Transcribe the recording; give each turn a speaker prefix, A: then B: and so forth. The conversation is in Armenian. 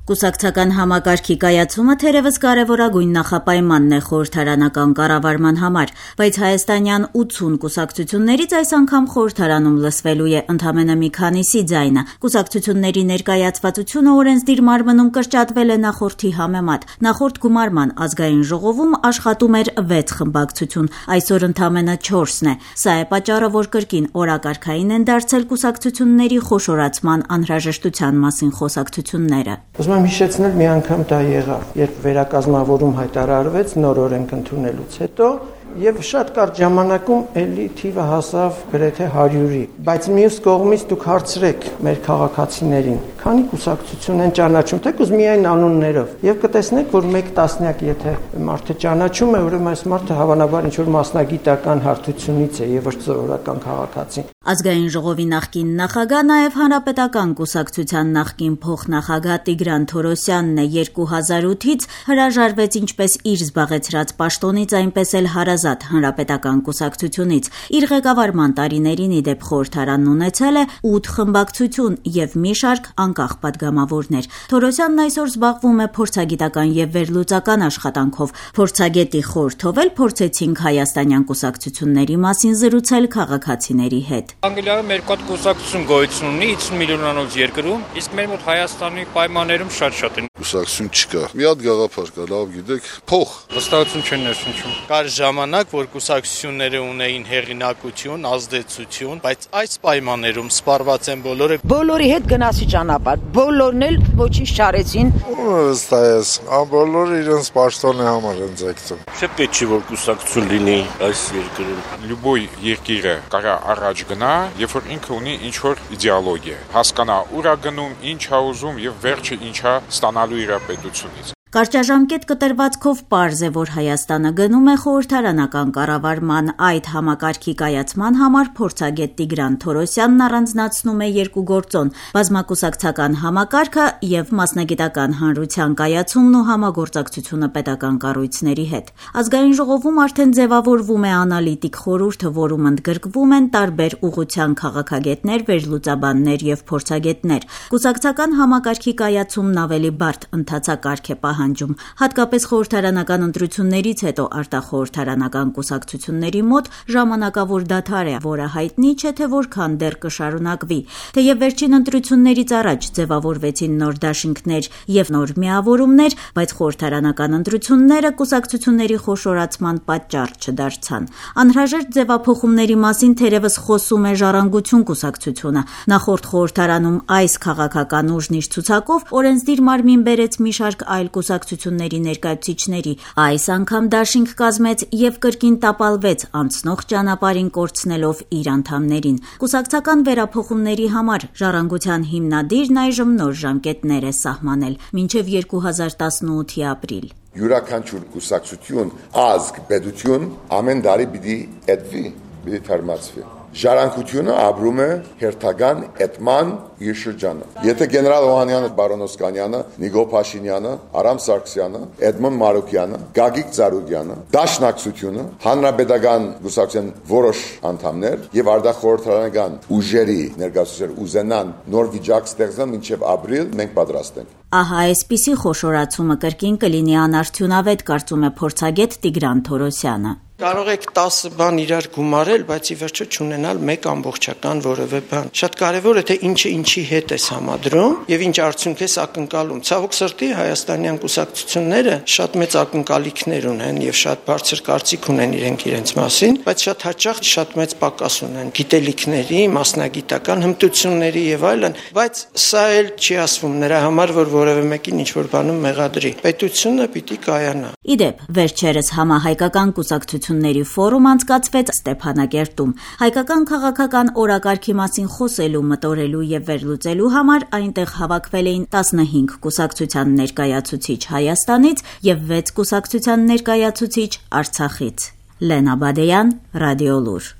A: Կուսակցական համակարգի կայացումը թերևս կարևորագույն նախապայմանն է խորհրդարանական կառավարման համար, բայց հայաստանյան 80 կուսակցություններից այս անգամ խորհրդարանում լսվելու է ընդամենը մի քանիսի ձայնը։ Կուսակցությունների ներկայացվածությունը օրենսդիր մարմնում կրճատվել է նախորդի համեմատ։ Նախորդ գումարման ազգային ժողովում աշխատում էր 6 խմբակցություն, այսօր ընդամենը 4-ն է։ Սա է պատճառը, որ կրկին օրակարգային են դարձել կուսակցությունների խոշորացման անհրաժեշտության մասին խոսակցությունները։
B: Հիշեցնել մի անգամ դա եղավ, երբ վերակազմավորում հայտարարվեց նոր օրենք ընդունելուց հետո եւ շատ կարճ ժամանակում էլի թիվը հասավ գրեթե 100-ի, բայց մյուս կողմից դուք հարցրեք մեր քաղաքացիներին, քանի կուսակցություն են ճանաչում, թեկուզ միայն անուններով, եւ կտեսնեք, որ 1 տասնյակ եթե մարդը ճանաչում է, ուրեմն այս մարդը հավանաբար ինչ-որ մասնագիտական հարթությունից է եւ ոչ սովորական քաղաքացի։
A: Ազգային ժողովի նախկին նախագահ, նաև Հանրապետական կուսակցության նախկին փոխնախագահ Տիգրան Թորոսյանն է 2008-ից հրաժարվեց ինչպես իր զբաղեցրած պաշտոնից, այնպես էլ հարազատ Հանրապետական կուսակցությունից։ Իր ղեկավարման տարիներին ի դեպ խորհրդարանն ունեցել է 8 խմբակցություն եւ մի շարք անկախ падգամավորներ։ Թորոսյանն այսօր զբաղվում է փորձագիտական եւ վերլուծական աշխատանքով։ Փորձագետի խորհրդով էլ փորձեցինք հայաստանյան կուսակցությունների մասին զրուցել քաղաքացիների հետ։
C: Անգլիայում մեր կողմ կուսակցություն գոյություն ունի 50 միլիոնանոց երկրում, իսկ մեր մոտ Հայաստանի պայմաններում շատ են։
D: Կուսակցություն չկա։ Մի հատ գաղափար կա, լավ գիտեք, փող։
C: Վստահություն չեն ներշնչում։
E: Կար ժամանակ, որ կուսակցությունները ունեին հեղինակություն, ազդեցություն, բայց այս պայմաններում սպառված են բոլորը։
F: Բոլորի հետ գնացի ճանապարհ, բոլորն էլ ոչինչ չարեցին։
D: Ստայես, բոլորը իրենց պաշտոնի համար են ձգտում։
G: Չէ՞ պետք չի որ կուսակցություն լինի այս երկրում։
H: Լյուբոյ երկիրը կարա առաջ գնա, երբ որ ինքը ունի ինչ-որ իդեոլոգիա, հասկանա ուր է գնում, ինչ է ուզում եւ վերջը ինչա ստանալու իր պետությունից։
A: Կարճաժամկետ կտրվածքով պարզ է, որ Հայաստանը գնում է խորհրդարանական կառավարման այդ համակարգի կայացման համար փորձագետ Տիգրան Թորոսյանն առանձնացնում է երկու գործոն՝ բազմակուսակցական համակարգը եւ մասնագիտական հանրության կայացումն ու համագործակցությունը պետական կառույցների հետ։ Ազգային ժողովում արդեն ձևավորվում է անալիտիկ խորհուրդը, որում ընդգրկվում են տարբեր ուղղության քաղաքագետներ, վերլուծաբաններ եւ փորձագետներ։ Կուսակցական համակարգի կայացումն ավելի բարդ ընթացակարգ է պահանջում, հատկապես խորհրդարանական ընտրություններից հետո արտախորհրդարանական կուսակցությունների մոտ ժամանակավոր դադար է, որը հայտնի չէ թե որքան դեռ կշարունակվի։ Թեև վերջին ընտրություններից առաջ ձևավորվեցին նոր դաշինքներ եւ նոր միավորումներ, բայց խորհրդարանական ընտրությունները կուսակցությունների խոշորացման պատճառ չդարձան։ Անհրաժեշտ ձևափոխումների մասին թերևս խոսում է Ժառանգություն կուսակցությունը։ Նախորդ խորհրդարանում այս քաղաքական ուժն իր ցուցակով օրենսդիր մարմին բերեց մի շարք այլ կուսակցությունների ներկայացուցիչների, այս անգամ դաշինք կազմեց եւ կրկին տապալվեց անցնող ճանապարհին կորցնելով իր անդամներին։ Կուսակցական վերափոխումների համար Ժառանգության հիմնադիրն այժմ նոր ժամկետներ է սահմանել՝ մինչև 2018-ի ապրիլ։
I: Յուրաքանչյուր կուսակցություն, ազգ, պետություն ամեն տարի պիտի էդվի, պիտի թարմացվի։ Ժառանգությունը ապրում է հերթական էդման իր շրջանը։ Եթե գեներալ Օհանյանը, բարոն Օսկանյանը, Նիկոլ Փաշինյանը, Արամ Սարգսյանը, Էդմոն Մարուկյանը, Գագիկ Ծառուկյանը, Դաշնակցությունը, Հանրապետական կուսակցության որոշ անդամներ եւ արտախորհրդարանական ուժերի ներկայացուցիչներ ուզենան նոր վիճակ ստեղծել մինչեւ ապրիլ, մենք պատրաստ ենք։
A: Ահա այսպիսի խոշորացումը կրկին կլինի անարդյունավետ, կարծում է փորձագետ Տիգրան Թորոսյանը։
B: Կարող եք 10 բան իրար գումարել, բայց ի վերջո չունենալ մեկ ամբողջական որևէ բան։ Շատ կարևոր է թե ինչը ինչի հետ է համադրում եւ ինչ արդյունք է ակնկալում։ Ցավոք սրտի հայաստանյան կուսակցությունները շատ մեծ ակնկալիքներ ունեն եւ շատ բարձր կարծիք ունեն իրենց մասին, բայց շատ հաճախ շատ մեծ պակաս ունեն գիտելիքների, մասնագիտական հմտությունների եւ այլն, բայց սա էլ չի ասվում նրա համար, որ որևէ մեկին ինչ-որ բանում մեղադրի։ Պետությունը պիտի կայանա։
A: Իդեպ, վերջերս համահայկական կուսակցությունների ֆորում անցկացվեց Ստեփանակերտում։ Հայկական քաղաքական օրակարգի մասին խոսելու, մտորելու եւ վերլուծելու համար այնտեղ հավաքվել էին 15 կուսակցության ներկայացուցիչ Հայաստանից եւ 6 կուսակցության ներկայացուցիչ Արցախից։ Լենա Բադեյան, Ռադիոլուր։